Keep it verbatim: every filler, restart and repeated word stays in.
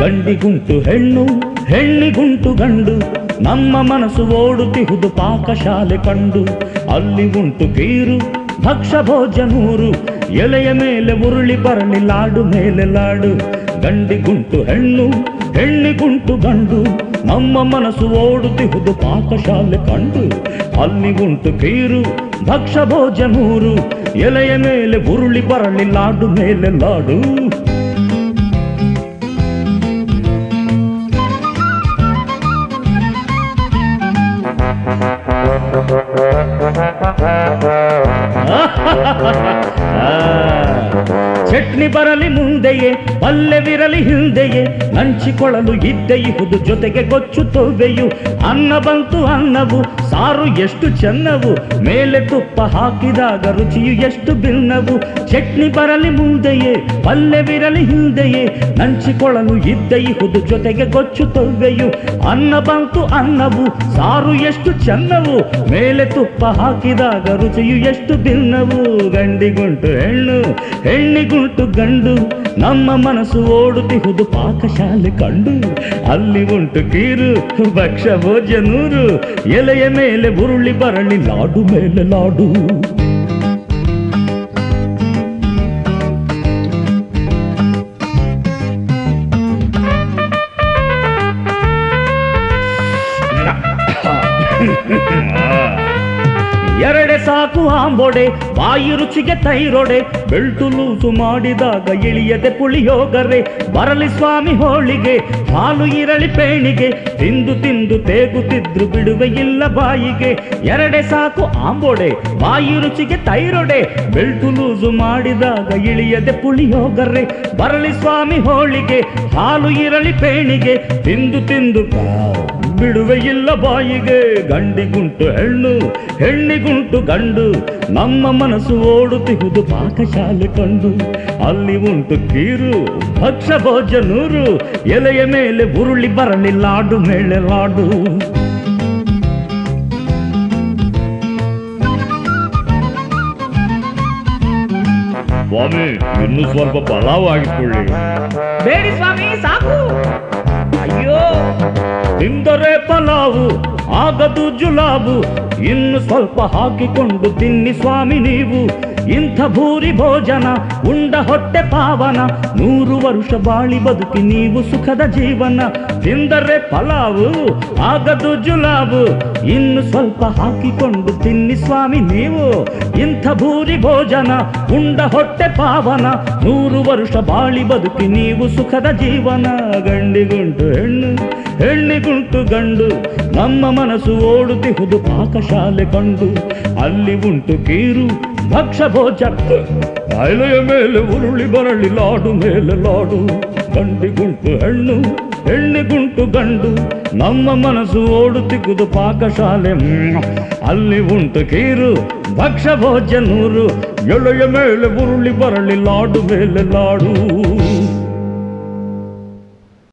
ಗಂಡಿಗುಂಟು ಹೆಣ್ಣು ಹೆಣ್ಣಿಗುಂಟು ಗಂಡು ನಮ್ಮ ಮನಸ್ಸು ಓಡುತ್ತಿಹುದು ಪಾಕಶಾಲೆ ಕಂಡು ಅಲ್ಲಿ ಉಂಟು ಕೀರು ಭಕ್ಷ ಭೋಜನೂರು ಎಲೆಯ ಮೇಲೆ ಉರುಳಿ ಬರಲಿ ಲಾಡು ಮೇಲೆ ಲಾಡು ಗಂಡಿಗುಂಟು ಹೆಣ್ಣು ಹೆಣ್ಣಿಗುಂಟು ಗಂಡು ನಮ್ಮ ಮನಸ್ಸು ಓಡುತ್ತಿಹುದು ಪಾಕಶಾಲೆ ಕಂಡು ಅಲ್ಲಿ ಉಂಟು ಕೀರು ಭಕ್ಷ ಭೋಜನೂರು ಎಲೆಯ ಮೇಲೆ ಉರುಳಿ ಬರಲಿ ಲಾಡು ಮೇಲೆ ಲಾಡು ಚಟ್ನಿ ಬರಲಿ ಮುಂದೆಯೇ ಪಲ್ಯವಿರಲಿ ಹಿಂದೆಯೇ ನಂಚಿಕೊಳ್ಳಲು ಇದ್ದೆ ಇಹುದು ಜೊತೆಗೆ ಗೊಚ್ಚು ತೊವ್ವೆಯು ಅನ್ನ ಬಂತು ಅನ್ನವು ಸಾರು ಎಷ್ಟು ಚೆನ್ನವು ಮೇಲೆ ತುಪ್ಪ ಹಾಕಿದಾಗ ರುಚಿಯು ಎಷ್ಟು ಭಿನ್ನವು ಚಟ್ನಿ ಬರಲಿ ಮುಂದೆಯೇ ಪಲ್ಯವಿರಲಿ ಹಿಂದೆಯೇ ನಂಚಿಕೊಳ್ಳಲು ಇದ್ದೆ ಇಹುದು ಜೊತೆಗೆ ಗೊಚ್ಚು ತೊವ್ವೆಯು ಅನ್ನ ಬಂತು ಅನ್ನವು ಸಾರು ಎಷ್ಟು ಚೆನ್ನವು ಮೇಲೆ ತುಪ್ಪ ಹಾಕಿದಾಗ ರುಚಿಯು ಎಷ್ಟು ಭಿನ್ನವು ಗಂಡಿಗುಂಟು ಹೆಣ್ಣು ಹೆಣ್ಣಿಗುಂಟು ಗಂಡು ನಮ್ಮ ಮನಸ್ಸು ಓಡುತ್ತಿಹುದು ಪಾಕಶಾಲೆ ಕಂಡು ಅಲ್ಲಿ ಉಂಟು ಕೀರು ಭಕ್ಷ ಭೋಜನೂರು ಎಲೆಯ ಮೇಲೆ ಉರುಳಿ ಬರಲಿ ಲಾಡು ಮೇಲೆ ಲಾಡು ಎರಡೆ ಸಾಕು ಆಂಬೊಡೆ ಬಾಯಿ ರುಚಿಗೆ ತೈರೊಡೆ ಬೆಳ್ಟು ಲೂಸು ಮಾಡಿದಾಗ ಇಳಿಯದೆ ಪುಳಿಯೋಗರೆ ಬರಲಿ ಸ್ವಾಮಿ ಹೋಳಿಗೆ ಹಾಲು ಇರಲಿ ಪೇಣಿಗೆ ತಿಂದು ತಿಂದು ತೇಗುತ್ತಿದ್ರು ಬಿಡುವೆ ಇಲ್ಲ ಬಾಯಿಗೆ ಎರಡೆ ಸಾಕು ಆಂಬೊಡೆ ಬಾಯಿ ರುಚಿಗೆ ತೈರೊಡೆ ಬೆಳ್ಟು ಲೂಸು ಮಾಡಿದಾಗ ಇಳಿಯದೆ ಪುಳಿಯೋಗರೆ ಬರಲಿ ಸ್ವಾಮಿ ಹೋಳಿಗೆ ಹಾಲು ಇರಲಿ ಪೇಣಿಗೆ ತಿಂದು ತಿಂದು ಬಿಡುವೆ ಇಲ್ಲ ಬಾಯಿಗೆ ಗಂಡಿಗುಂಟು ಹೆಣ್ಣು ಹೆಣ್ಣಿಗುಂಟು ಗಂಡು ನಮ್ಮ ಮನಸ್ಸು ಓಡುತ್ತಿಹುದು ಪಾಕಶಾಲೆ ಕಂಡು ಅಲ್ಲಿ ಉಂಟು ಕೀರು ಭಕ್ಷ ಭೋಜನೂರು ಎಲೆಯ ಮೇಲೆ ಉರುಳಿ ಬರಲಿ ಲಾಡು ಮೇಲೆ ಲಾಡು ಸ್ವಾಮಿ ಇನ್ನು ಸ್ವಲ್ಪ ಪಲಾವ್ ಆಗಿಕೊಳ್ಳಿ ಬೇಡಿ ಸ್ವಾಮಿ ಸಾಕು ಅಯ್ಯೋ ತಿಂದರೆ ಪಲಾವು ಆಗದು ಜುಲಾಬು ಇನ್ನು ಸ್ವಲ್ಪ ಹಾಕಿಕೊಂಡು ತಿನ್ನಿ ಸ್ವಾಮಿ ನೀವು ಇಂಥ ಭೂರಿ ಭೋಜನ ಉಂಡ ಹೊಟ್ಟೆ ಪಾವನ ನೂರು ವರುಷ ಬಾಳಿ ಬದುಕಿ ನೀವು ಸುಖದ ಜೀವನ ತಿಂದರೆ ಪಲಾವು ಆಗದು ಜುಲಾಬು ಇನ್ನು ಸ್ವಲ್ಪ ಹಾಕಿಕೊಂಡು ತಿನ್ನಿ ಸ್ವಾಮಿ ನೀವು ಇಂಥ ಭೂರಿ ಭೋಜನ ಉಂಡ ಹೊಟ್ಟೆ ಪಾವನ ನೂರು ವರುಷ ಬಾಳಿ ಬದುಕಿ ನೀವು ಸುಖದ ಜೀವನ ಗಂಡಿಗುಂಟು ಹೆಣ್ಣು ಹೆಣ್ಣಿಗುಂಟು ಗಂಡು ನಮ್ಮ ಮನಸ್ಸು ಓಡುತ್ತಿಹುದು ಪಾಕಶಾಲೆ ಕಂಡು ಅಲ್ಲಿ ಉಂಟು ಕೀರು ಭಕ್ಷ ಭೋಜನ ಎಲೆಯ ಮೇಲೆ ಉರುಳಿ ಬರಲಿ ಲಾಡು ಮೇಲೆ ಲಾಡು ಗಂಡಿಗುಂಟು ಹೆಣ್ಣು ಹೆಣ್ಣಿಗುಂಟು ಗಂಡು ನಮ್ಮ ಮನಸ್ಸು ಓಡುತ್ತಿಗುದು ಪಾಕಶಾಲೆ ಅಲ್ಲಿ ಉಂಟು ಕೀರು ಭಕ್ಷ ಭೋಜನೂರು ಎಲೆಯ ಮೇಲೆ ಉರುಳಿ ಬರಲಿ ಲಾಡು ಮೇಲೆ ಲಾಡು